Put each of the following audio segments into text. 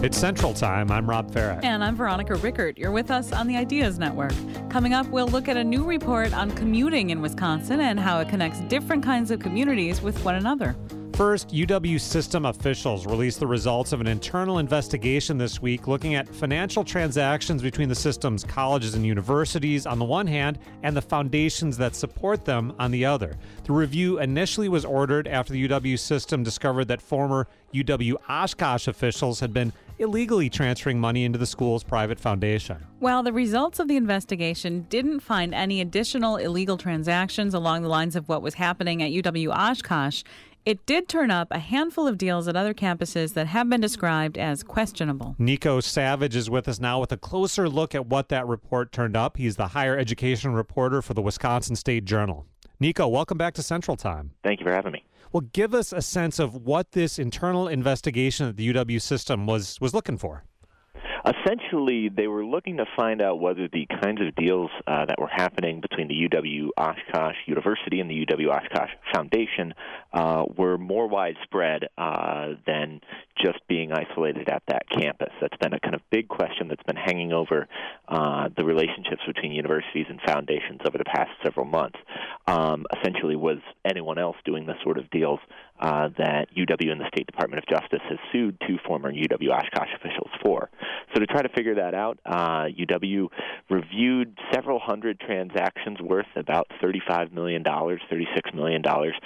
It's Central Time. I'm Rob Farah. And I'm Veronica Rickert. You're with us on the Ideas Network. Coming up, we'll look at a new report on commuting in Wisconsin and how it connects different kinds of communities with one another. First, UW system officials released the results of an internal investigation this week looking at financial transactions between the system's colleges and universities on the one hand and the foundations that support them on the other. The review initially was ordered after the UW system discovered that former UW Oshkosh officials had been illegally transferring money into the school's private foundation. Well, the results of the investigation didn't find any additional illegal transactions along the lines of what was happening at UW Oshkosh. It did turn up a handful of deals at other campuses that have been described as questionable. Nico Savage is with us now with a closer look at what that report turned up. He's the higher education reporter for the Wisconsin State Journal. Nico, welcome back to Central Time. Thank you for having me. Well, give us a sense of what this internal investigation at the UW system was looking for. Essentially, they were looking to find out whether the kinds of deals that were happening between the UW Oshkosh University and the UW Oshkosh Foundation were more widespread than just being isolated at that campus. That's been a kind of big question that's been hanging over the relationships between universities and foundations over the past several months. Essentially, was anyone else doing the sort of deals that UW and the State Department of Justice has sued two former UW Oshkosh officials for? So to try to figure that out, UW reviewed several hundred transactions worth about $35 million, $36 million,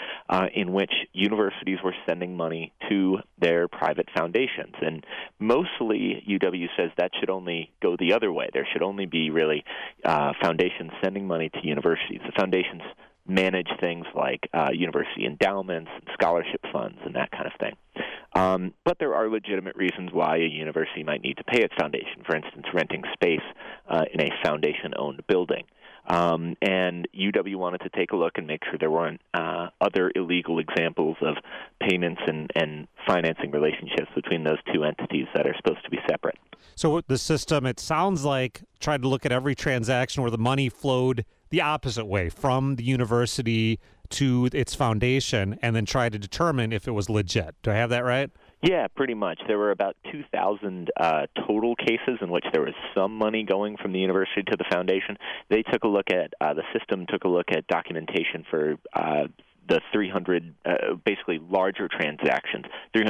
in which universities were sending money to their private foundations. And mostly UW says that should only go the other way. There should only be really foundations sending money to universities. The foundations manage things like university endowments and scholarship funds and that kind of thing. But there are legitimate reasons why a university might need to pay its foundation, for instance, renting space in a foundation-owned building. And UW wanted to take a look and make sure there weren't other illegal examples of payments and financing relationships between those two entities that are supposed to be separate. So the system, it sounds like, tried to look at every transaction where the money flowed the opposite way from the university to its foundation and then try to determine if it was legit. Do I have that right? Yeah, pretty much. There were about 2,000 total cases in which there was some money going from the university to the foundation. They took a look at, the system took a look at documentation for the 300, basically larger transactions,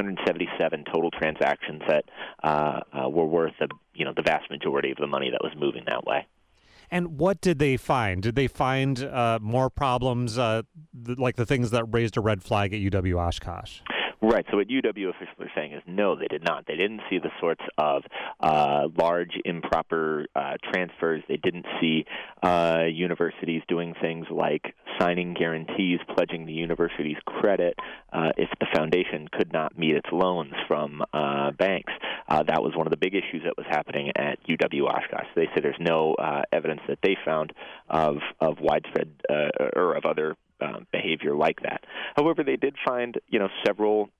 377 total transactions that were worth the vast majority of the money that was moving that way. And what did they find? Did they find more problems like the things that raised a red flag at UW Oshkosh? Right. So what UW officials are saying is no, they did not. They didn't see the sorts of large improper transfers. They didn't see universities doing things like signing guarantees, pledging the university's credit if the foundation could not meet its loans from banks. That was one of the big issues that was happening at UW Oshkosh. They say there's no evidence that they found of widespread or of other behavior like that. However, they did find, several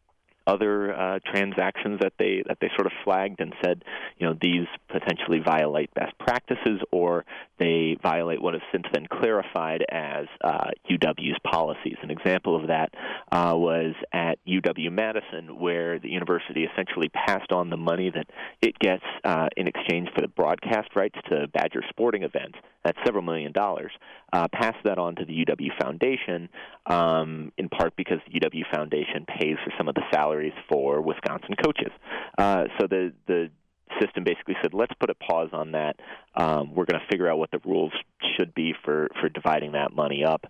other transactions that they sort of flagged and said, these potentially violate best practices or they violate what has since been clarified as UW's policies. An example of that was at UW-Madison, where the university essentially passed on the money that it gets in exchange for the broadcast rights to Badger sporting events. That's several $1 million. Passed that on to the UW Foundation, in part because the UW Foundation pays for some of the salaries for Wisconsin coaches. So the system basically said, let's put a pause on that. We're going to figure out what the rules should be for dividing that money up.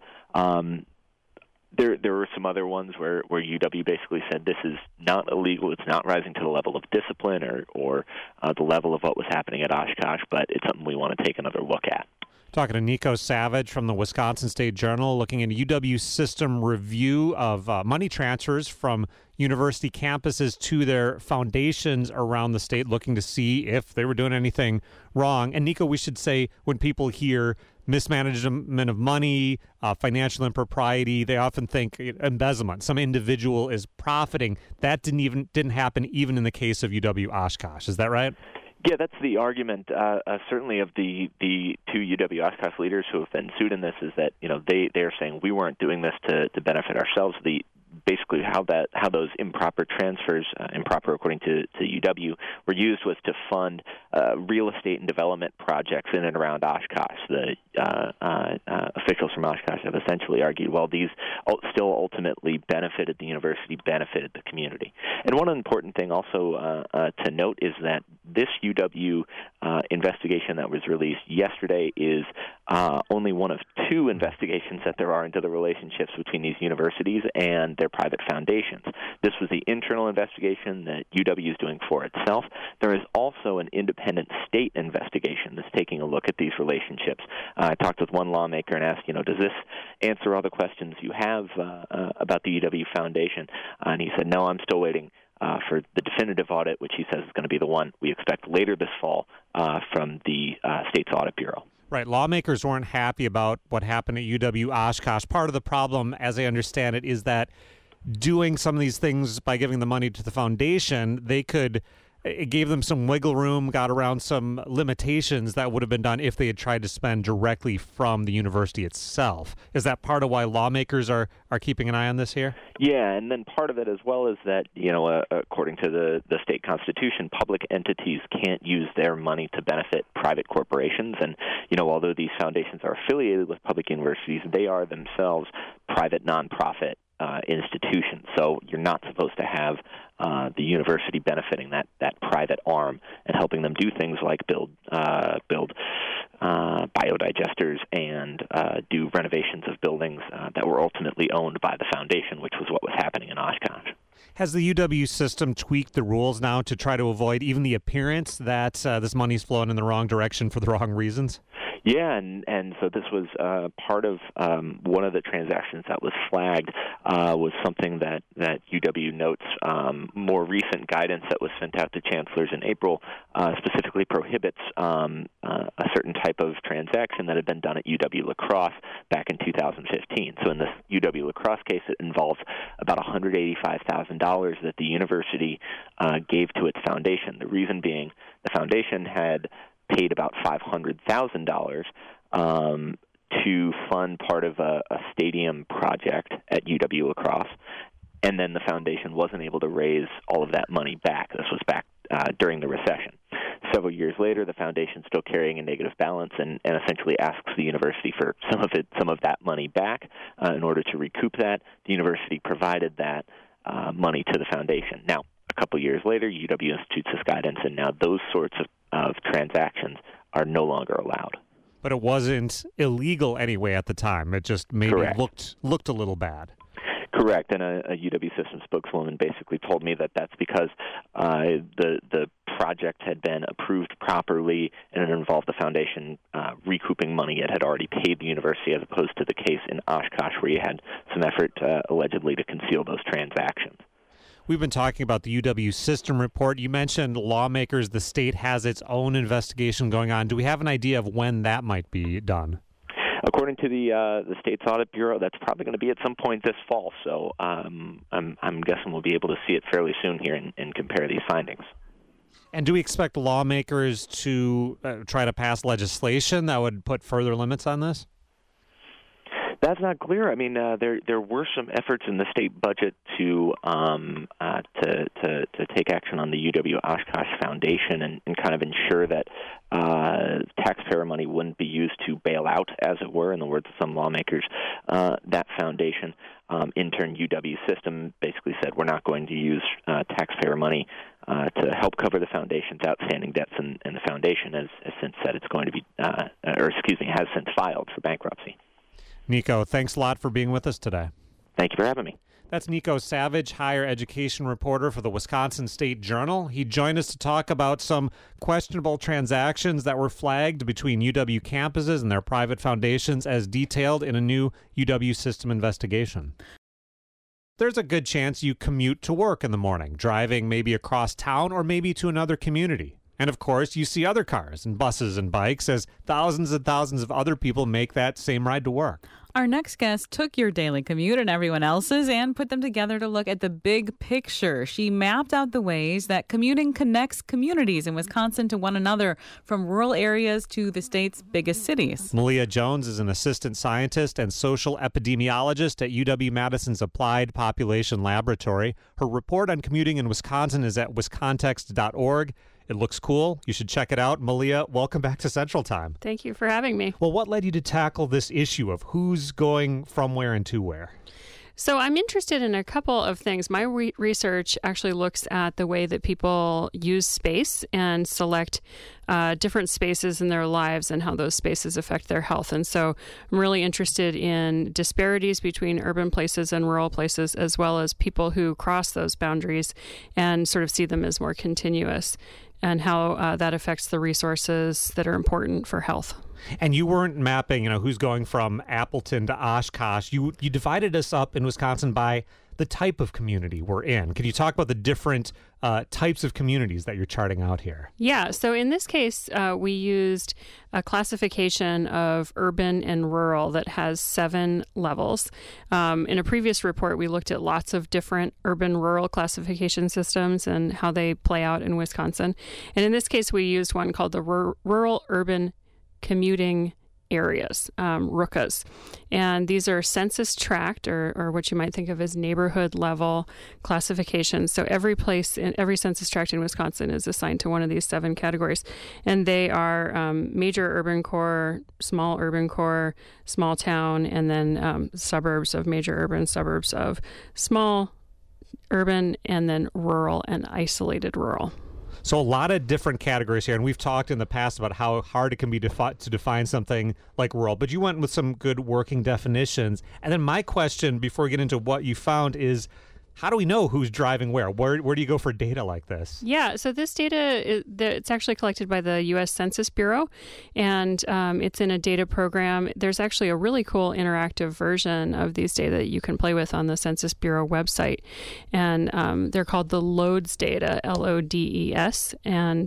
There were some other ones where UW basically said this is not illegal, it's not rising to the level of discipline or the level of what was happening at Oshkosh, but it's something we want to take another look at. Talking to Nico Savage from the Wisconsin State Journal, looking into UW's system review of money transfers from university campuses to their foundations around the state, looking to see if they were doing anything wrong. And Nico, we should say when people hear mismanagement of money, financial impropriety, they often think embezzlement. Some individual is profiting. That didn't happen even in the case of UW Oshkosh. Is that right? Yeah, that's the argument, certainly of the two UW Oshkosh leaders who have been sued in this, is that they're saying we weren't doing this to benefit ourselves. basically how those improper transfers, improper according to UW, were used was to fund real estate and development projects in and around Oshkosh. The officials from Oshkosh have essentially argued, well, these still ultimately benefited the university, benefited the community. And one important thing also to note is that this UW investigation that was released yesterday is only one of two investigations that there are into the relationships between these universities and their private foundations. This was the internal investigation that UW is doing for itself. There is also an independent state investigation that's taking a look at these relationships. I talked with one lawmaker and asked, does this answer all the questions you have about the UW Foundation? And he said, no, I'm still waiting for the definitive audit, which he says is going to be the one we expect later this fall from the state's audit bureau. Right. Lawmakers weren't happy about what happened at UW Oshkosh. Part of the problem, as I understand it, is that doing some of these things by giving the money to the foundation, it gave them some wiggle room, got around some limitations that would have been done if they had tried to spend directly from the university itself. Is that part of why lawmakers are keeping an eye on this here? Yeah, and then part of it as well is that, according to the state constitution, public entities can't use their money to benefit private corporations. And, although these foundations are affiliated with public universities, they are themselves private nonprofit institutions. So you're not supposed to have the university benefiting that private arm and helping them do things like build biodigesters and do renovations of buildings that were ultimately owned by the foundation, which was what was happening in Oshkosh. Has the UW system tweaked the rules now to try to avoid even the appearance that this money's flowing in the wrong direction for the wrong reasons? Yeah, and so this was part of one of the transactions that was flagged was something that UW notes more recent guidance that was sent out to chancellors in April specifically prohibits a certain type of transaction that had been done at UW La Crosse back in 2015. So in this UW La Crosse case, it involves about $185,000 that the university gave to its foundation. The reason being the foundation had paid about $500,000 to fund part of a stadium project at UW La Crosse, and then the foundation wasn't able to raise all of that money back. This was back during the recession. Several years later, the foundation's still carrying a negative balance and essentially asks the university for some of that money back. In order to recoup that, the university provided that money to the foundation. Now, a couple years later, UW institutes this guidance, and now those sorts of transactions are no longer allowed. But it wasn't illegal anyway at the time. It just maybe looked a little bad. Correct, and a UW system spokeswoman basically told me that that's because the project had been approved properly and it involved the foundation recouping money it had already paid the university, as opposed to the case in Oshkosh where you had some effort allegedly to conceal those transactions. We've been talking about the UW system report. You mentioned lawmakers, the state has its own investigation going on. Do we have an idea of when that might be done? According to the state's audit bureau, that's probably going to be at some point this fall. So I'm guessing we'll be able to see it fairly soon here and compare these findings. And do we expect lawmakers to try to pass legislation that would put further limits on this? That's not clear. I mean, there were some efforts in the state budget to take action on the UW Oshkosh Foundation and kind of ensure that taxpayer money wouldn't be used to bail out, as it were, in the words of some lawmakers, that foundation. In turn, UW system basically said we're not going to use taxpayer money to help cover the foundation's outstanding debts, and the foundation has since said it's going to be, has since filed for bankruptcy. Nico, thanks a lot for being with us today. Thank you for having me. That's Nico Savage, higher education reporter for the Wisconsin State Journal. He joined us to talk about some questionable transactions that were flagged between UW campuses and their private foundations as detailed in a new UW system investigation. There's a good chance you commute to work in the morning, driving maybe across town or maybe to another community. And of course, you see other cars and buses and bikes as thousands and thousands of other people make that same ride to work. Our next guest took your daily commute and everyone else's and put them together to look at the big picture. She mapped out the ways that commuting connects communities in Wisconsin to one another, from rural areas to the state's biggest cities. Malia Jones is an assistant scientist and social epidemiologist at UW-Madison's Applied Population Laboratory. Her report on commuting in Wisconsin is at wiscontext.org. It looks cool. You should check it out. Malia, welcome back to Central Time. Thank you for having me. Well, what led you to tackle this issue of who's going from where and to where? So I'm interested in a couple of things. My research actually looks at the way that people use space and select different spaces in their lives and how those spaces affect their health. And so I'm really interested in disparities between urban places and rural places, as well as people who cross those boundaries and sort of see them as more continuous, and how that affects the resources that are important for health. And you weren't mapping, who's going from Appleton to Oshkosh. You divided us up in Wisconsin by the type of community we're in. Can you talk about the different types of communities that you're charting out here? Yeah. So in this case, we used a classification of urban and rural that has 7 levels. In a previous report, we looked at lots of different urban-rural classification systems and how they play out in Wisconsin. And in this case, we used one called the Rural-Urban Commuting Areas, RUCAs. And these are census tract, or what you might think of as neighborhood level classifications. So every place in every census tract in Wisconsin is assigned to one of these 7 categories. And they are major urban core, small urban core, small town, and then suburbs of major urban, suburbs of small urban, and then rural and isolated rural. So a lot of different categories here, and we've talked in the past about how hard it can be to define something like rural, but you went with some good working definitions. And then my question, before we get into what you found, is how do we know who's driving where? Where do you go for data like this? Yeah, so this data, it's actually collected by the U.S. Census Bureau, and it's in a data program. There's actually a really cool interactive version of these data that you can play with on the Census Bureau website, and they're called the LODES data, LODES. And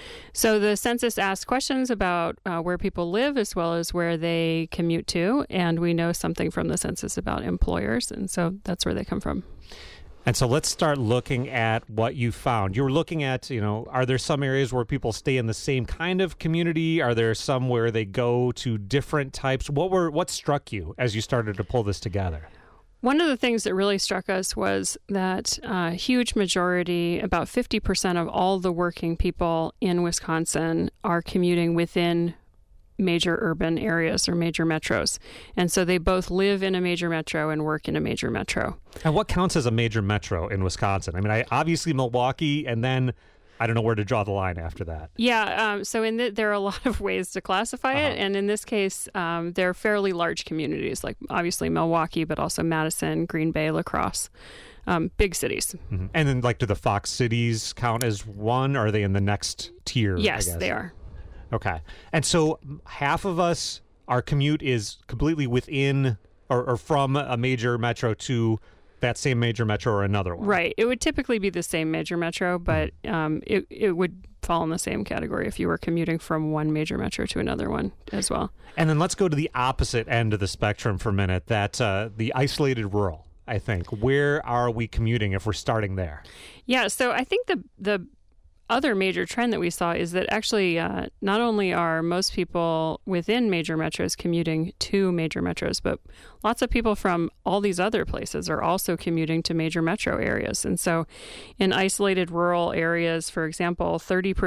so the census asks questions about where people live as well as where they commute to, and we know something from the census about employers, and so that's where they come from. And so let's start looking at what you found. You were looking at, are there some areas where people stay in the same kind of community? Are there some where they go to different types? What struck you as you started to pull this together? One of the things that really struck us was that a huge majority, about 50% of all the working people in Wisconsin are commuting within major urban areas or major metros. And so they both live in a major metro and work in a major metro. And what counts as a major metro in Wisconsin? I mean, obviously Milwaukee, and then I don't know where to draw the line after that. Yeah, so there are a lot of ways to classify it. And in this case, they're fairly large communities, like obviously Milwaukee, but also Madison, Green Bay, La Crosse. Big cities. Mm-hmm. And then do the Fox cities count as one? Or are they in the next tier? Yes, they are. Okay. And so half of us, our commute is completely within or from a major metro to that same major metro or another one. Right. It would typically be the same major metro, but it would fall in the same category if you were commuting from one major metro to another one as well. And then let's go to the opposite end of the spectrum for a minute, that the isolated rural, I think. Where are we commuting if we're starting there? Yeah. So I think the other major trend that we saw is that actually not only are most people within major metros commuting to major metros, but lots of people from all these other places are also commuting to major metro areas. And so in isolated rural areas, for example,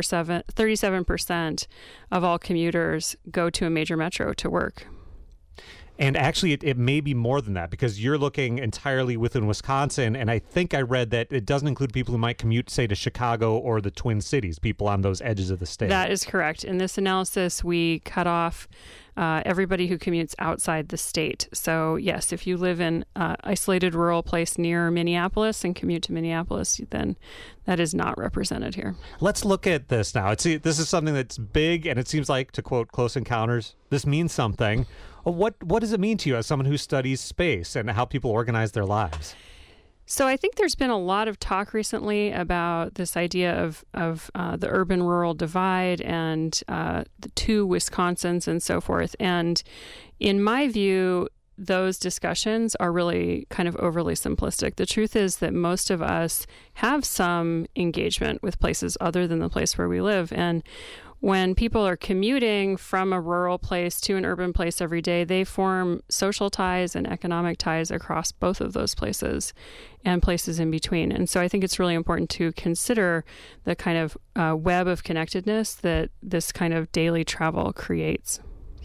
37% of all commuters go to a major metro to work. And actually, it may be more than that, because you're looking entirely within Wisconsin, and I think I read that it doesn't include people who might commute, say, to Chicago or the Twin Cities, people on those edges of the state. That is correct. In this analysis, we cut off everybody who commutes outside the state. So, yes, if you live in an isolated rural place near Minneapolis and commute to Minneapolis, then that is not represented here. Let's look at this now. This is something that's big, and it seems like, to quote Close Encounters, this means something. What does it mean to you as someone who studies space and how people organize their lives? So I think there's been a lot of talk recently about this idea of the urban-rural divide and the two Wisconsins and so forth. And in my view, those discussions are really kind of overly simplistic. The truth is that most of us have some engagement with places other than the place where we live. And when people are commuting from a rural place to an urban place every day, they form social ties and economic ties across both of those places and places in between. And so I think it's really important to consider the kind of web of connectedness that this kind of daily travel creates.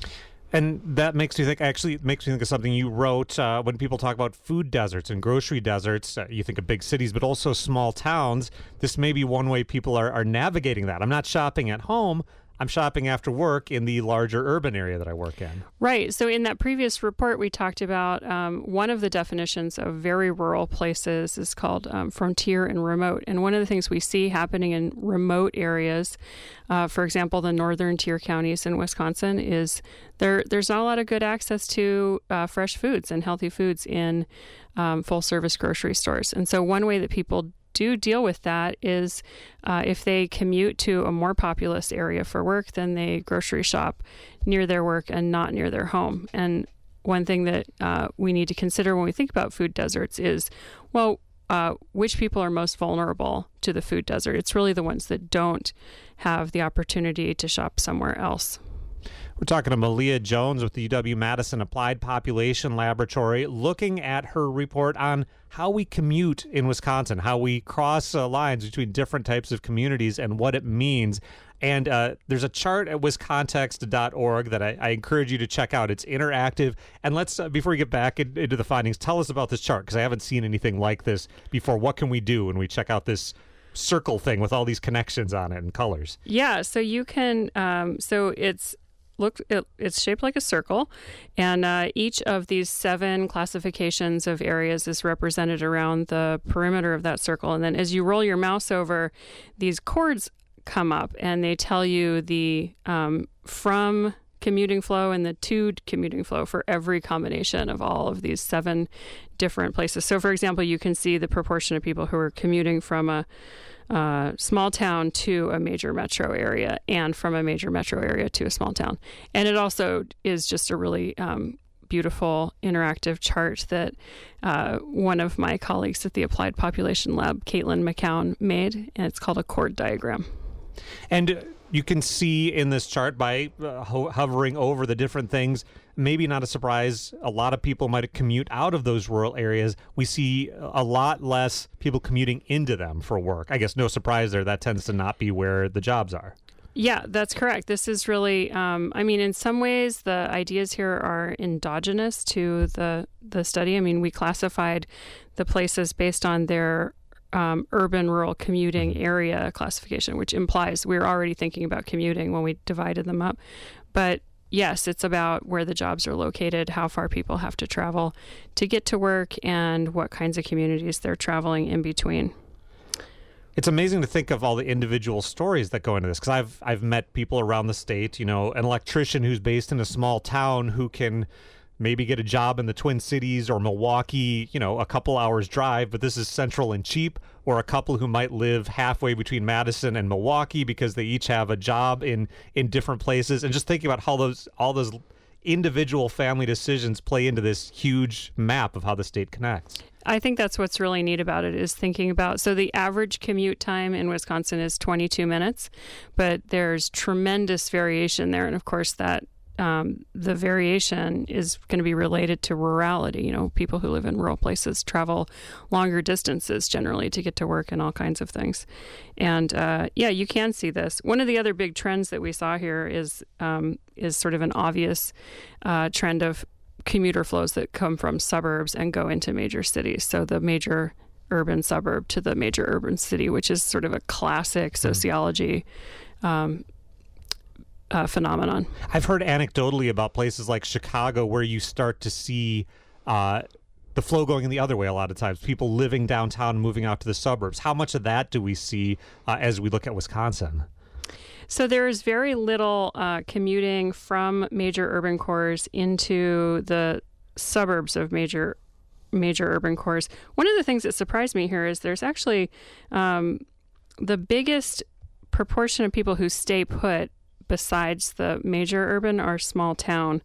And that makes me think of something you wrote when people talk about food deserts and grocery deserts. You think of big cities, but also small towns. This may be one way people are navigating that. I'm not shopping at home. I'm shopping after work in the larger urban area that I work in. Right. So in that previous report, we talked about one of the definitions of very rural places is called frontier and remote. And one of the things we see happening in remote areas, for example, the northern tier counties in Wisconsin, is there's not a lot of good access to fresh foods and healthy foods in full-service grocery stores. And so one way that people do deal with that is if they commute to a more populous area for work, then they grocery shop near their work and not near their home. And one thing that we need to consider when we think about food deserts is, well, which people are most vulnerable to the food desert? It's really the ones that don't have the opportunity to shop somewhere else. We're talking to Malia Jones with the UW-Madison Applied Population Laboratory, looking at her report on how we commute in Wisconsin, how we cross lines between different types of communities and what it means. And there's a chart at wiscontext.org that I encourage you to check out. It's interactive. And let's, before we get back into the findings, tell us about this chart, because I haven't seen anything like this before. What can we do when we check out this circle thing with all these connections on it and colors? Yeah, so you can, it's shaped like a circle, and each of these 7 classifications of areas is represented around the perimeter of that circle. And then as you roll your mouse over, these chords come up and they tell you the from commuting flow and the to commuting flow for every combination of all of these 7 different places. So for example, you can see the proportion of people who are commuting from a small town to a major metro area and from a major metro area to a small town. And it also is just a really beautiful interactive chart that one of my colleagues at the Applied Population Lab, Caitlin McCown, made, and it's called a chord diagram. And you can see in this chart by hovering over the different things, maybe not a surprise, a lot of people might commute out of those rural areas. We see a lot less people commuting into them for work. I guess no surprise there. That tends to not be where the jobs are. Yeah, that's correct. This is really, in some ways, the ideas here are endogenous to the study. We classified the places based on their urban-rural commuting area classification, which implies we're already thinking about commuting when we divided them up. But yes, it's about where the jobs are located, how far people have to travel to get to work, and what kinds of communities they're traveling in between. It's amazing to think of all the individual stories that go into this, because I've met people around the state, an electrician who's based in a small town who can maybe get a job in the Twin Cities or Milwaukee, a couple hours drive, but this is central and cheap, or a couple who might live halfway between Madison and Milwaukee because they each have a job in different places. And just thinking about how all those individual family decisions play into this huge map of how the state connects. I think that's what's really neat about it, is thinking about, so the average commute time in Wisconsin is 22 minutes, but there's tremendous variation there. And of course that the variation is going to be related to rurality. People who live in rural places travel longer distances generally to get to work and all kinds of things. And you can see this. One of the other big trends that we saw here is sort of an obvious trend of commuter flows that come from suburbs and go into major cities. So the major urban suburb to the major urban city, which is sort of a classic sociology phenomenon. I've heard anecdotally about places like Chicago where you start to see the flow going in the other way a lot of times, people living downtown, moving out to the suburbs. How much of that do we see as we look at Wisconsin? So there's very little commuting from major urban cores into the suburbs of major major urban cores. One of the things that surprised me here is there's actually the biggest proportion of people who stay put besides the major urban are small town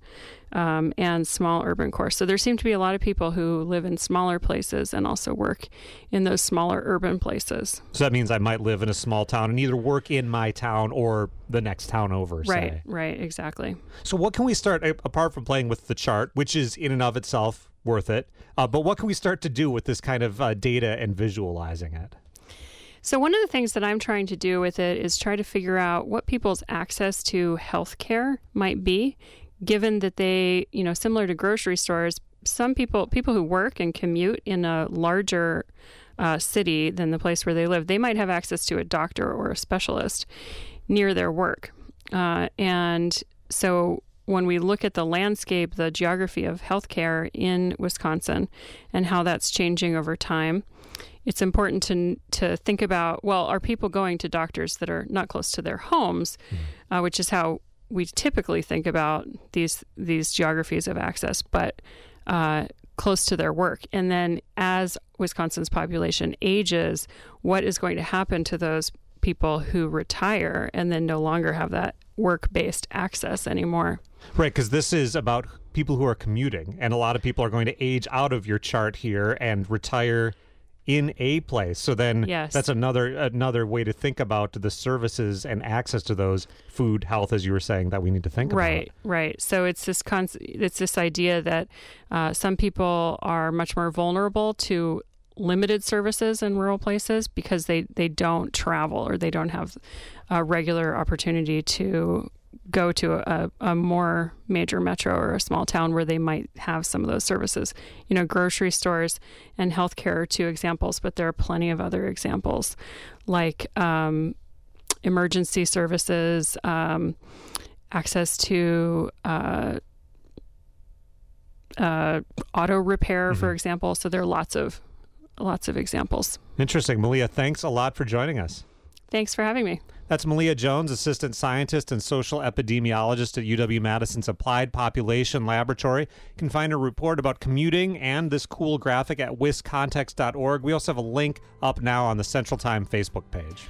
and small urban cores. So there seem to be a lot of people who live in smaller places and also work in those smaller urban places. So that means I might live in a small town and either work in my town or the next town over, Right, say. right, exactly. So what can we start, apart from playing with the chart, which is in and of itself worth it, but what can we start to do with this kind of data and visualizing it? So one of the things that I'm trying to do with it is try to figure out what people's access to health care might be, given that they, similar to grocery stores, some people who work and commute in a larger city than the place where they live, they might have access to a doctor or a specialist near their work. And so when we look at the landscape, the geography of healthcare in Wisconsin and how that's changing over time, it's important to think about, well, are people going to doctors that are not close to their homes, which is how we typically think about these geographies of access, but close to their work. And then as Wisconsin's population ages, what is going to happen to those people who retire and then no longer have that work-based access anymore? Right, because this is about people who are commuting, and a lot of people are going to age out of your chart here and retire in a place. So then that's another way to think about the services and access to those, food, health, as you were saying, that we need to think about. Right. So it's this idea that some people are much more vulnerable to limited services in rural places because they don't travel or they don't have a regular opportunity to go to a more major metro or a small town where they might have some of those services. Grocery stores and healthcare are two examples, but there are plenty of other examples like emergency services, access to auto repair, for example. So there are lots of examples. Interesting. Malia, thanks a lot for joining us. Thanks for having me. That's Malia Jones, assistant scientist and social epidemiologist at UW-Madison's Applied Population Laboratory. You can find a report about commuting and this cool graphic at wiscontext.org. We also have a link up now on the Central Time Facebook page.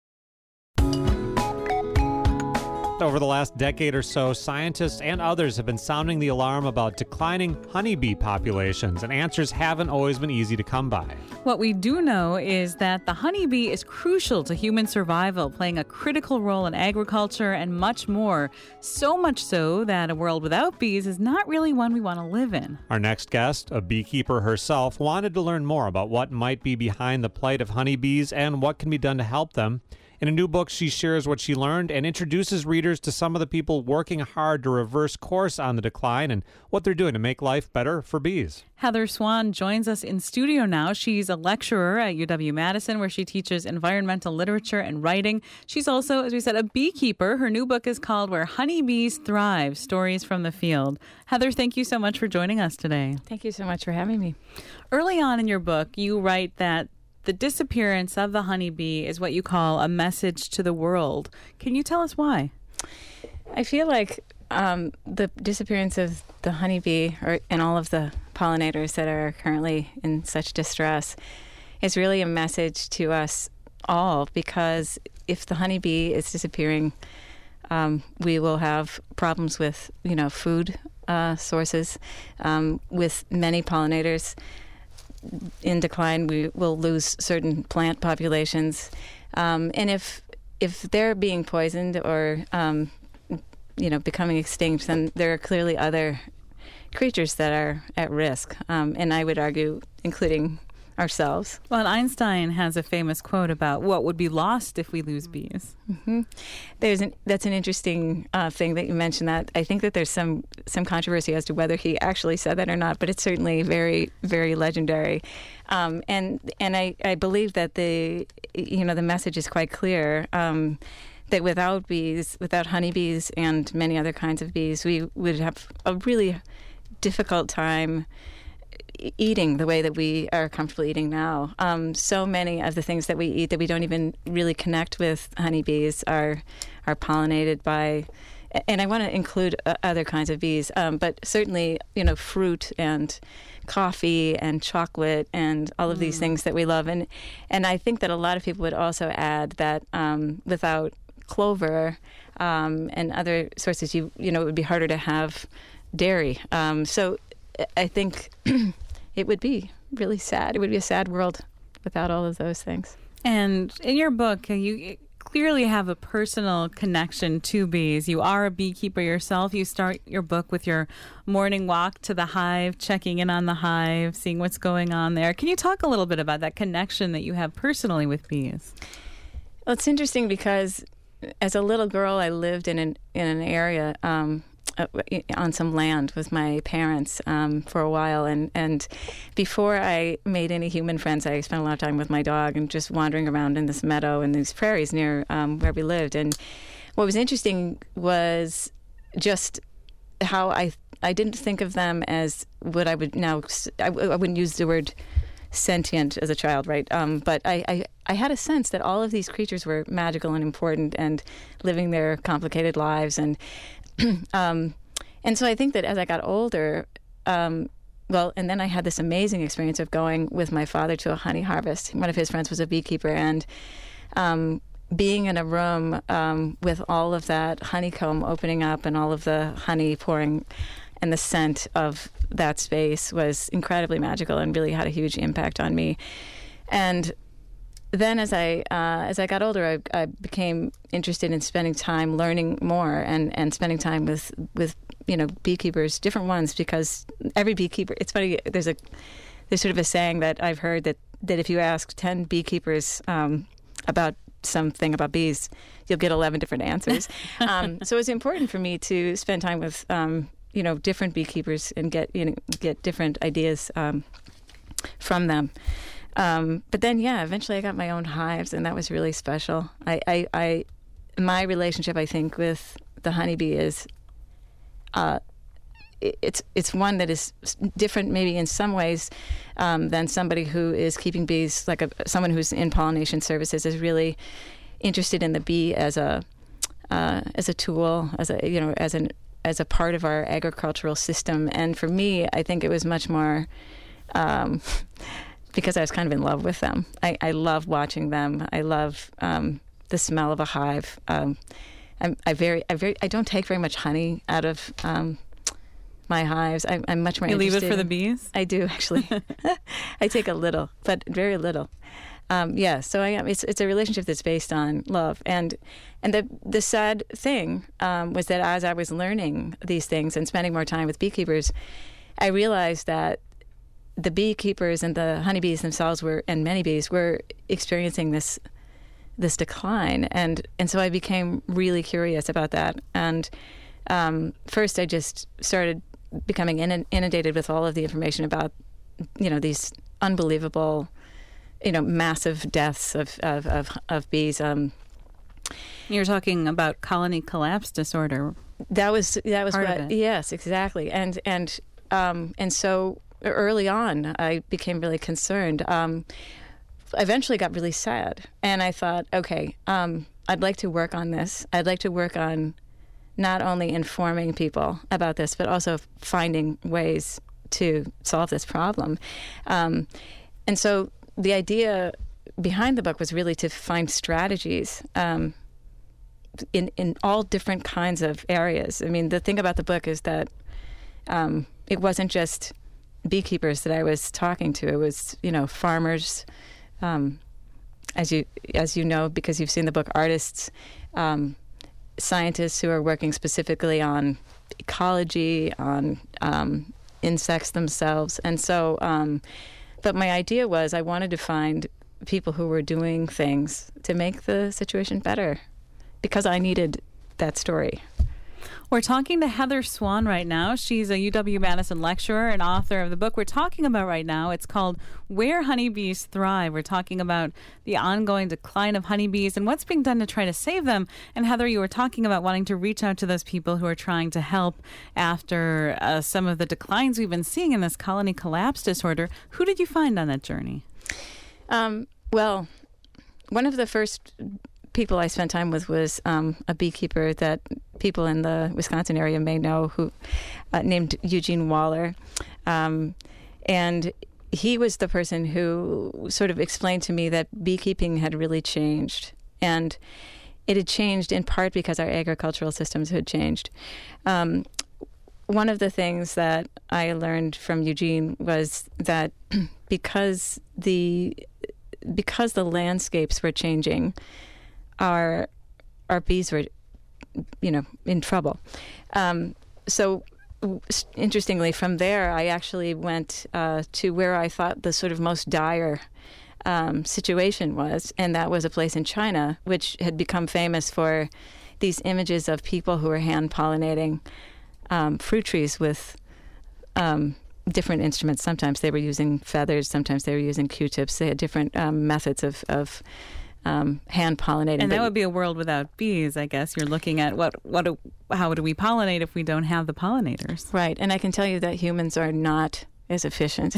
Over the last decade or so, scientists and others have been sounding the alarm about declining honeybee populations, and answers haven't always been easy to come by. What we do know is that the honeybee is crucial to human survival, playing a critical role in agriculture and much more. So much so that a world without bees is not really one we want to live in. Our next guest, a beekeeper herself, wanted to learn more about what might be behind the plight of honeybees and what can be done to help them. In a new book, she shares what she learned and introduces readers to some of the people working hard to reverse course on the decline and what they're doing to make life better for bees. Heather Swan joins us in studio now. She's a lecturer at UW-Madison where she teaches environmental literature and writing. She's also, as we said, a beekeeper. Her new book is called Where Honeybees Thrive, Stories from the Field. Heather, thank you so much for joining us today. Thank you so much for having me. Early on in your book, you write that the disappearance of the honeybee is what you call a message to the world. Can you tell us why? I feel like the disappearance of the honeybee and all of the pollinators that are currently in such distress is really a message to us all, because if the honeybee is disappearing, we will have problems with, food sources, with many pollinators in decline. We will lose certain plant populations, and if they're being poisoned or becoming extinct, then there are clearly other creatures that are at risk, and I would argue including ourselves. Well, Einstein has a famous quote about what would be lost if we lose bees. Mm-hmm. That's an interesting thing that you mentioned. That I think that there's some controversy as to whether he actually said that or not, but it's certainly very, very legendary. And I believe that the message is quite clear. That without bees, without honeybees and many other kinds of bees, we would have a really difficult time eating the way that we are comfortable eating now. So many of the things that we eat that we don't even really connect with honeybees are pollinated by and I want to include other kinds of bees, but certainly, fruit and coffee and chocolate and all of these things that we love. And I think that a lot of people would also add that without clover and other sources, it would be harder to have dairy. So I think it would be really sad. It would be a sad world without all of those things. And in your book, you clearly have a personal connection to bees. You are a beekeeper yourself. You start your book with your morning walk to the hive, checking in on the hive, seeing what's going on there. Can you talk a little bit about that connection that you have personally with bees? Well, it's interesting because as a little girl, I lived in an area on some land with my parents for a while, and before I made any human friends, I spent a lot of time with my dog and just wandering around in this meadow and these prairies near where we lived. And what was interesting was just how I didn't think of them as what I would now. I wouldn't use the word sentient as a child, right? But I had a sense that all of these creatures were magical and important and living their complicated lives. And so I think that as I got older, and then I had this amazing experience of going with my father to a honey harvest. One of his friends was a beekeeper, and being in a room with all of that honeycomb opening up and all of the honey pouring and the scent of that space was incredibly magical and really had a huge impact on me. And then as I got older, I became interested in spending time learning more and spending time with beekeepers, different ones, because every beekeeper, it's funny, there's sort of a saying that I've heard that if you ask 10 beekeepers about something about bees, you'll get 11 different answers. So it's important for me to spend time with different beekeepers and get different ideas from them. But then, eventually I got my own hives, and that was really special. My relationship, I think, with the honeybee is, it's one that is different, maybe in some ways, than somebody who is keeping bees, like someone who's in pollination services is really interested in the bee as a tool, as a part of our agricultural system. And for me, I think it was much more. Because I was kind of in love with them. I love watching them. I love the smell of a hive. I don't take very much honey out of my hives. I'm much more interested. You leave it for the bees? I do, actually. I take a little, but very little. So I am. It's a relationship that's based on love. And the sad thing was that as I was learning these things and spending more time with beekeepers, I realized that the beekeepers and the honeybees themselves and many bees were experiencing this decline, and so I became really curious about that. And first, I just started becoming inundated with all of the information about these unbelievable, massive deaths of bees. You're talking about colony collapse disorder. That was part what. of it. Yes, exactly. And so. Early on, I became really concerned. I eventually got really sad, and I thought, okay, I'd like to work on this. I'd like to work on not only informing people about this, but also finding ways to solve this problem. And so the idea behind the book was really to find strategies in all different kinds of areas. I mean, the thing about the book is that it wasn't just beekeepers that I was talking to. It was, farmers, as you know, because you've seen the book, artists, scientists who are working specifically on ecology, on insects themselves. And so, but my idea was I wanted to find people who were doing things to make the situation better, because I needed that story. We're talking to Heather Swan right now. She's a UW-Madison lecturer and author of the book we're talking about right now. It's called Where Honeybees Thrive. We're talking about the ongoing decline of honeybees and what's being done to try to save them. And Heather, you were talking about wanting to reach out to those people who are trying to help after some of the declines we've been seeing in this colony collapse disorder. Who did you find on that journey? Well, one of the first people I spent time with was a beekeeper that people in the Wisconsin area may know, who named Eugene Waller. And he was the person who sort of explained to me that beekeeping had really changed. And it had changed in part because our agricultural systems had changed. One of the things that I learned from Eugene was that because the landscapes were changing, our bees were, in trouble. So interestingly, from there, I actually went to where I thought the sort of most dire situation was, and that was a place in China, which had become famous for these images of people who were hand-pollinating fruit trees with different instruments. Sometimes they were using feathers, sometimes they were using Q-tips. They had different methods of hand-pollinating. And that would be a world without bees, I guess. You're looking at how do we pollinate if we don't have the pollinators? Right, and I can tell you that humans are not as efficient.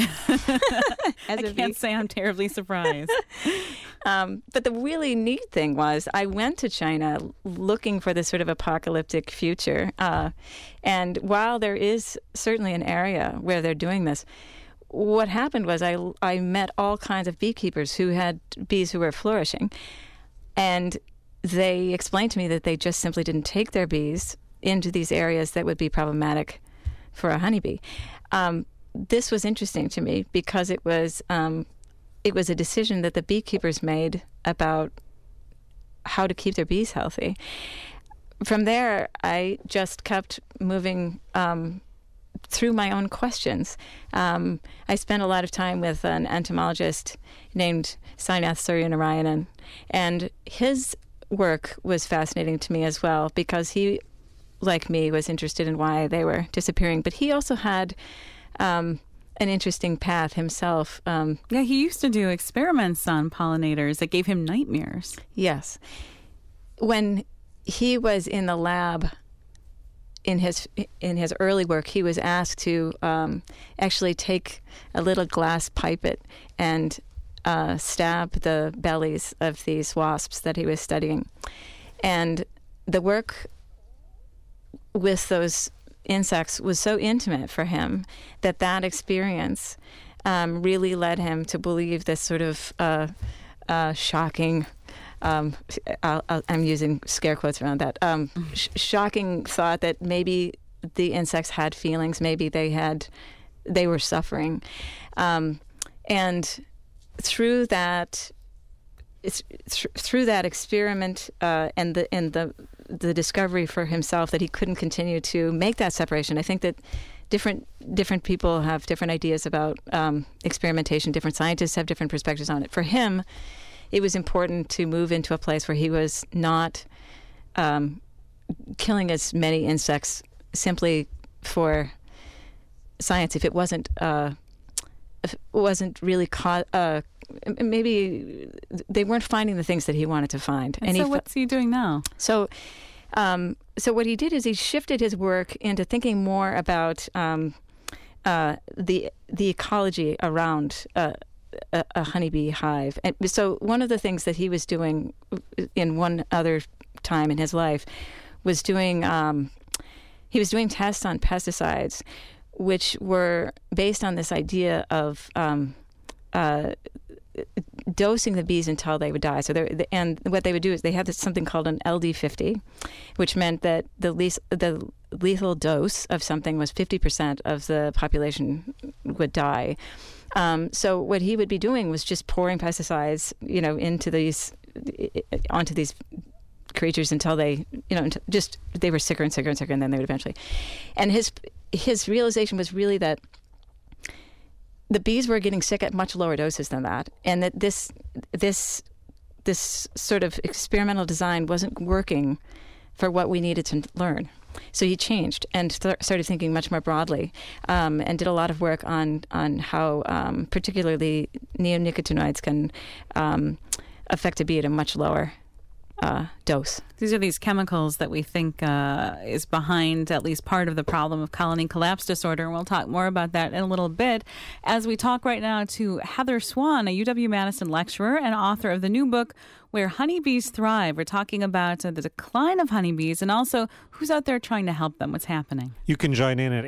I can't say I'm terribly surprised. But the really neat thing was I went to China looking for this sort of apocalyptic future. And while there is certainly an area where they're doing this, what happened was I met all kinds of beekeepers who had bees who were flourishing. And they explained to me that they just simply didn't take their bees into these areas that would be problematic for a honeybee. This was interesting to me because it was a decision that the beekeepers made about how to keep their bees healthy. From there, I just kept moving through my own questions. I spent a lot of time with an entomologist named Sainath Suryanarayanan, and his work was fascinating to me as well because he, like me, was interested in why they were disappearing. But he also had an interesting path himself. Yeah, he used to do experiments on pollinators that gave him nightmares. Yes. When he was in the lab in his early work, he was asked to actually take a little glass pipette and stab the bellies of these wasps that he was studying. And the work with those insects was so intimate for him that experience really led him to believe this sort of shocking, I'm using scare quotes around that, shocking thought that maybe the insects had feelings, maybe they were suffering. And through that experiment and the discovery for himself that he couldn't continue to make that separation. I think that different people have different ideas about experimentation. Different scientists have different perspectives on it. For him, it was important to move into a place where he was not killing as many insects simply for science. If it wasn't really maybe they weren't finding the things that he wanted to find. And so what's he doing now? So what he did is he shifted his work into thinking more about the ecology around a honeybee hive. And so one of the things that he was doing in one other time in his life was doing tests on pesticides, which were based on this idea of dosing the bees until they would die. So and what they would do is they had something called an LD50, which meant that the lethal dose of something was 50% of the population would die. So what he would be doing was just pouring pesticides, onto these creatures until they were sicker and sicker and sicker, and then they would eventually. And his realization was really that the bees were getting sick at much lower doses than that, and that this sort of experimental design wasn't working for what we needed to learn. So he changed and started thinking much more broadly, and did a lot of work on how particularly neonicotinoids can affect a bee at a much lower dose. These are these chemicals that we think is behind at least part of the problem of colony collapse disorder. And we'll talk more about that in a little bit as we talk right now to Heather Swan, a UW-Madison lecturer and author of the new book, Where Honeybees Thrive. We're talking about the decline of honeybees and also who's out there trying to help them. What's happening? You can join in at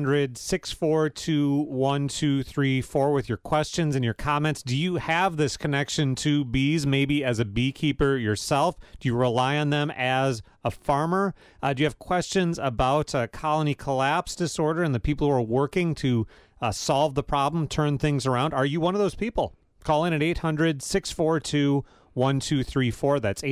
800-642-1234 with your questions and your comments. Do you have this connection to bees, maybe as a beekeeper yourself? Do you rely on them as a farmer? Do you have questions about colony collapse disorder and the people who are working to solve the problem, turn things around? Are you one of those people? Call in at 800-642-1234. That's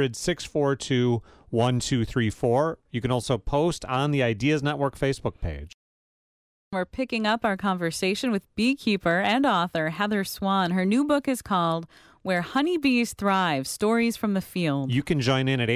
800-642-1234. You can also post on the Ideas Network Facebook page. We're picking up our conversation with beekeeper and author Heather Swan. Her new book is called Where Honeybees Thrive, Stories from the Field. You can join in at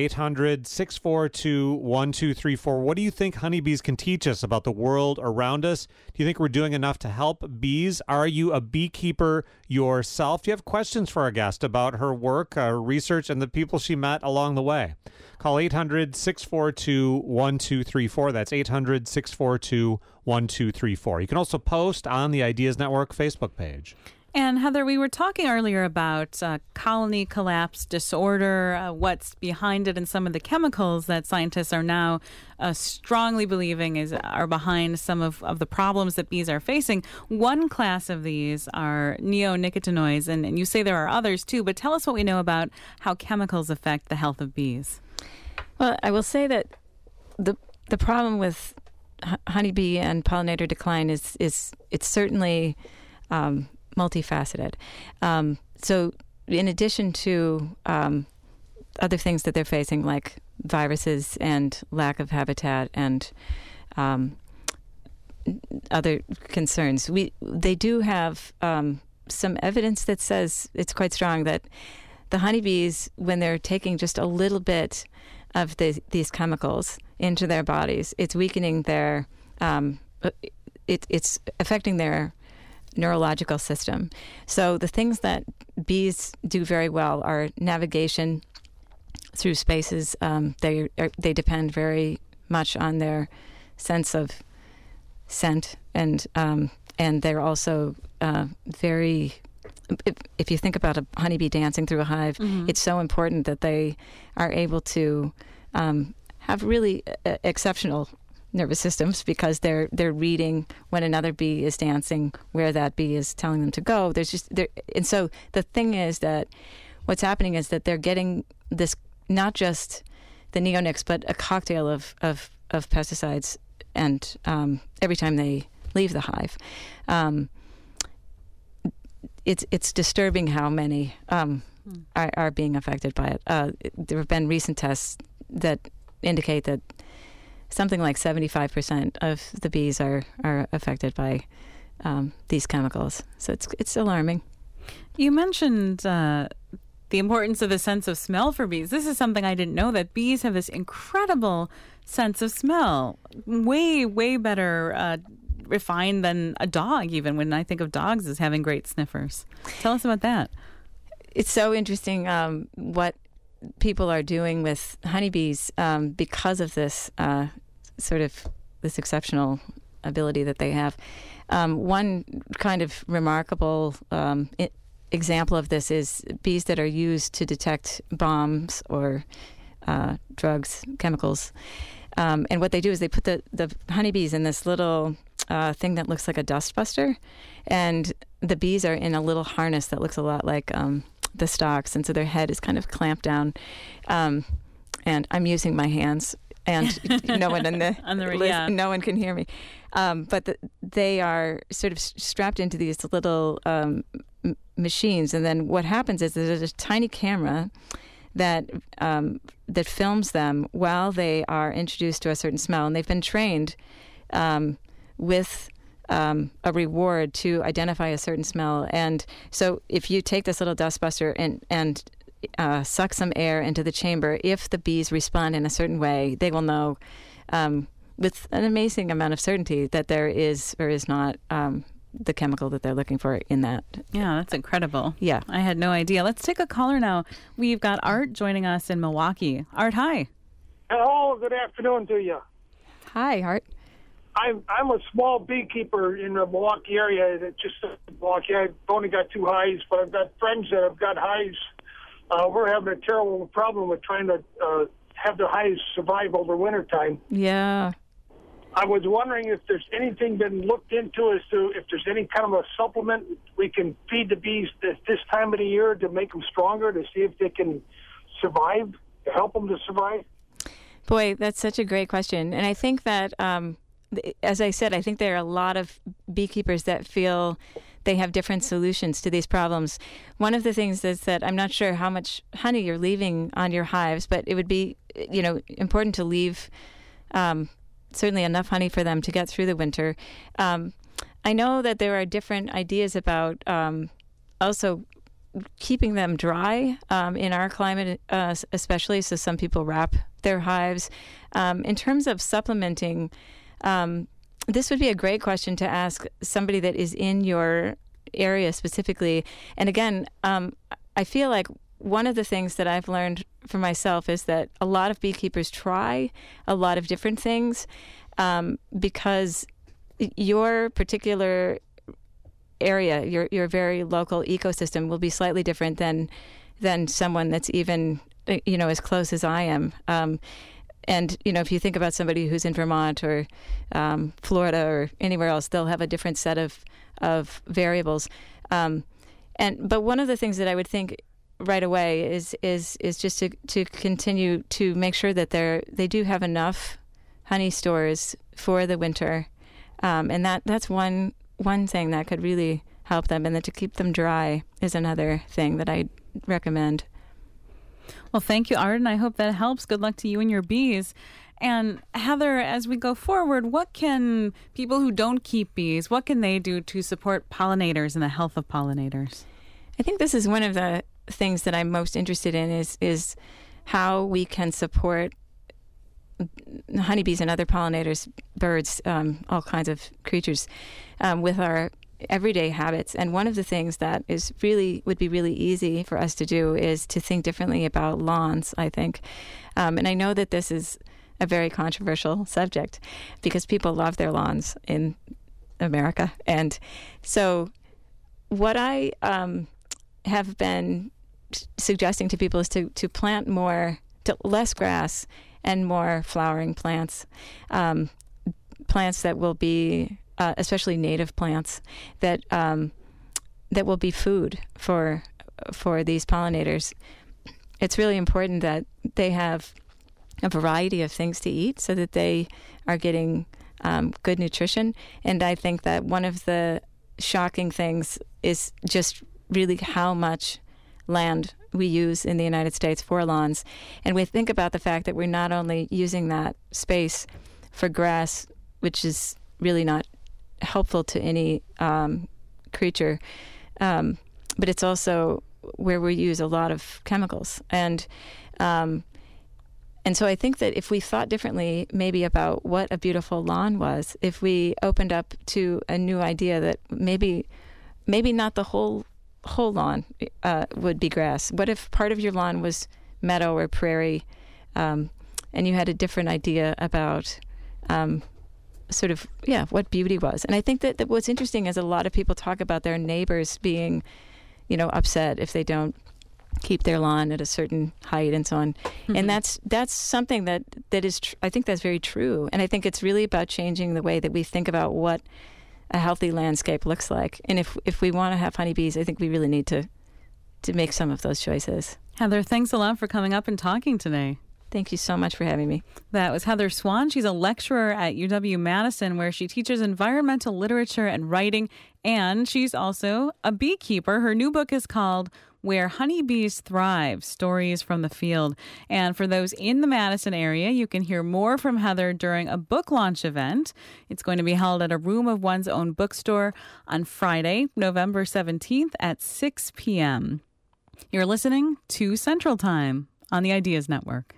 800-642-1234. What do you think honeybees can teach us about the world around us? Do you think we're doing enough to help bees? Are you a beekeeper yourself? Do you have questions for our guest about her work, research, and the people she met along the way? Call 800-642-1234. That's 800-642-1234. You can also post on the Ideas Network Facebook page. And Heather, we were talking earlier about colony collapse disorder, what's behind it, and some of the chemicals that scientists are now strongly believing are behind some of the problems that bees are facing. One class of these are neonicotinoids, and you say there are others too, but tell us what we know about how chemicals affect the health of bees. Well, I will say that the problem with honeybee and pollinator decline is it's certainly multifaceted. So in addition to other things that they're facing, like viruses and lack of habitat and other concerns, they do have some evidence that says it's quite strong that the honeybees, when they're taking just a little bit of these chemicals into their bodies, it's weakening their, it's affecting their neurological system. So the things that bees do very well are navigation through spaces. They depend very much on their sense of scent, and they're also very. If you think about a honeybee dancing through a hive, it's so important that they are able to have really exceptional nervous systems, because they're reading when another bee is dancing, where that bee is telling them to go. And so the thing is that what's happening is that they're getting this, not just the neonics, but a cocktail of pesticides, and every time they leave the hive. It's disturbing how many are being affected by it. There have been recent tests that indicate that something like 75% of the bees are affected by these chemicals. So it's alarming. You mentioned the importance of the sense of smell for bees. This is something I didn't know, that bees have this incredible sense of smell, way, way better refined than a dog, even when I think of dogs as having great sniffers. Tell us about that. It's so interesting what people are doing with honeybees because of this sort of this exceptional ability that they have. One kind of remarkable example of this is bees that are used to detect bombs or drugs, chemicals. And what they do is they put the honeybees in this little thing that looks like a dust buster, and the bees are in a little harness that looks a lot like the stalks, and so their head is kind of clamped down. And I'm using my hands, and no one in the no one can hear me. But they are sort of strapped into these little machines, and then what happens is there's a tiny camera that films them while they are introduced to a certain smell, and they've been trained with a reward to identify a certain smell. And so if you take this little dustbuster and suck some air into the chamber, if the bees respond in a certain way, they will know with an amazing amount of certainty that there is or is not the chemical that they're looking for in that. Yeah, that's incredible. Yeah. I had no idea. Let's take a caller now. We've got Art joining us in Milwaukee. Art, hi. Hello, good afternoon to you. Hi, Art. I'm a small beekeeper in the Milwaukee area. Milwaukee. I've only got 2 hives, but I've got friends that have got hives we're having a terrible problem with trying to have the hives survive over wintertime. Yeah. I was wondering if there's anything been looked into as to if there's any kind of a supplement we can feed the bees this time of the year to make them stronger, to see if they can survive, to help them to survive. Boy, that's such a great question. And I think that, as I said, I think there are a lot of beekeepers that feel they have different solutions to these problems. One of the things is that I'm not sure how much honey you're leaving on your hives, but it would be, important to leave certainly enough honey for them to get through the winter. I know that there are different ideas about also keeping them dry in our climate, especially. So some people wrap their hives. In terms of supplementing, this would be a great question to ask somebody that is in your area specifically. And again, I feel like one of the things that I've learned for myself is that a lot of beekeepers try a lot of different things because your particular area, your very local ecosystem will be slightly different than someone that's even, as close as I am. And, if you think about somebody who's in Vermont or Florida or anywhere else, they'll have a different set of variables. But one of the things that I would think right away is just to continue to make sure that they do have enough honey stores for the winter. And that's one thing that could really help them. And then to keep them dry is another thing that I recommend. Well, thank you, Arden. I hope that helps. Good luck to you and your bees. And Heather, as we go forward, what can people who don't keep bees, what can they do to support pollinators and the health of pollinators? I think this is one of the things that I'm most interested in is how we can support honeybees and other pollinators, birds, all kinds of creatures, with our everyday habits. And one of the things that would be really easy for us to do is to think differently about lawns, I think. And I know that this is a very controversial subject because people love their lawns in America. And so what I have been suggesting to people is to plant less grass and more flowering plants, plants that will be especially native plants that will be food for these pollinators. It's really important that they have a variety of things to eat so that they are getting good nutrition. And I think that one of the shocking things is just really how much land we use in the United States for lawns. And we think about the fact that we're not only using that space for grass, which is really not helpful to any creature, but it's also where we use a lot of chemicals. And so I think that if we thought differently maybe about what a beautiful lawn was, if we opened up to a new idea that maybe not the whole lawn would be grass. What if part of your lawn was meadow or prairie, and you had a different idea about what beauty was? And I think that what's interesting is a lot of people talk about their neighbors being, upset if they don't keep their lawn at a certain height and so on. Mm-hmm. And that's something that is, I think that's very true. And I think it's really about changing the way that we think about what a healthy landscape looks like. And if we want to have honeybees, I think we really need to make some of those choices. Heather, thanks a lot for coming up and talking today. Thank you so much for having me. That was Heather Swan. She's a lecturer at UW-Madison, where she teaches environmental literature and writing, and she's also a beekeeper. Her new book is called Where Honeybees Thrive, Stories from the Field. And for those in the Madison area, you can hear more from Heather during a book launch event. It's going to be held at a Room of One's Own bookstore on Friday, November 17th at 6 p.m. You're listening to Central Time on the Ideas Network.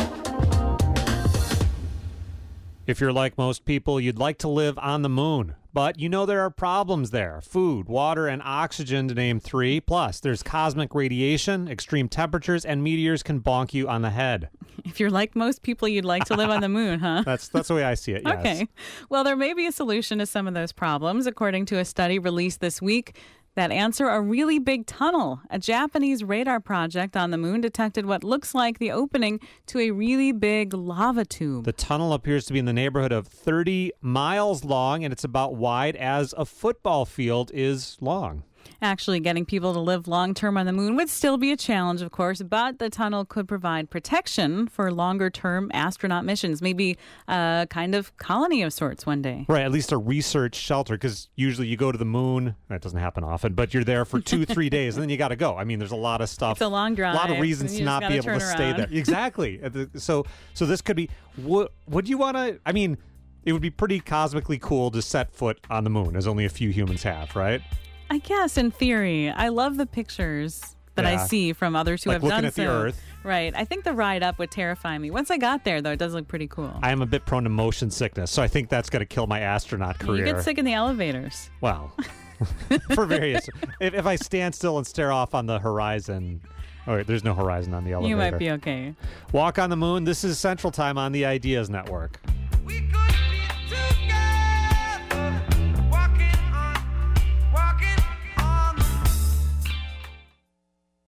If you're like most people, you'd like to live on the moon, But you know there are problems there. Food, water, and oxygen, to name 3. Plus, there's cosmic radiation, extreme temperatures, and meteors can bonk you on the head. If you're like most people, you'd like to live on the moon, huh? That's the way I see it, yes. Okay. Well, there may be a solution to some of those problems, according to a study released this week that answer a really big tunnel. A Japanese radar project on the moon detected what looks like the opening to a really big lava tube. The tunnel appears to be in the neighborhood of 30 miles long, and it's about wide as a football field is long. Actually, getting people to live long-term on the moon would still be a challenge, of course, but the tunnel could provide protection for longer-term astronaut missions, maybe a kind of colony of sorts one day. Right, at least a research shelter, because usually you go to the moon, that doesn't happen often, but you're there for 2-3 days, and then you got to go. I mean, there's a lot of stuff. It's a long drive. A lot of reasons to not be able to stay there. Exactly. So this could be, would you want to, I mean, it would be pretty cosmically cool to set foot on the moon, as only a few humans have, right? I guess in theory. I love the pictures that I see from others who have done so. Looking at the Earth. Right. I think the ride up would terrify me. Once I got there, though, it does look pretty cool. I am a bit prone to motion sickness, so I think that's going to kill my astronaut career. You get sick in the elevators. Well, for various. If I stand still and stare off on the horizon. Oh, wait, there's no horizon on the elevator. You might be okay. Walk on the Moon. This is Central Time on the Ideas Network.